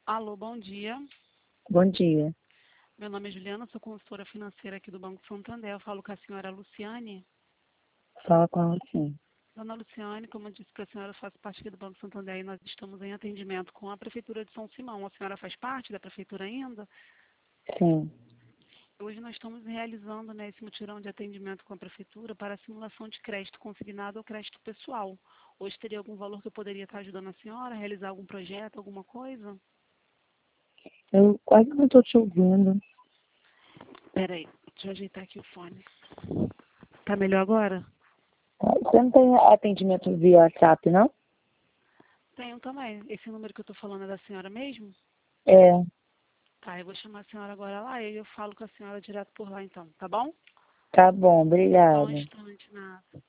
Alô, bom dia. Bom dia. Meu nome é Juliana, sou consultora financeira aqui do Banco Santander. Eu falo com a senhora Luciane. Fala com ela sim. Dona Luciane, como eu disse que a senhora faz parte aqui do Banco Santander e nós estamos em atendimento com a Prefeitura de São Simão. A senhora faz parte da Prefeitura ainda? Sim. Hoje nós estamos realizando, esse mutirão de atendimento com a Prefeitura para a simulação de crédito consignado ou crédito pessoal. Hoje teria algum valor que eu poderia estar ajudando a senhora a realizar algum projeto, alguma coisa? Eu quase não estou te ouvindo. Peraí, deixa eu ajeitar aqui o fone. Tá melhor agora? Você não tem atendimento via WhatsApp, não? Tenho também. Esse número que eu estou falando é da senhora mesmo? É. Tá, eu vou chamar a senhora agora lá e eu falo com a senhora direto por lá então, tá bom? Tá bom, Só um obrigada. instante, nada.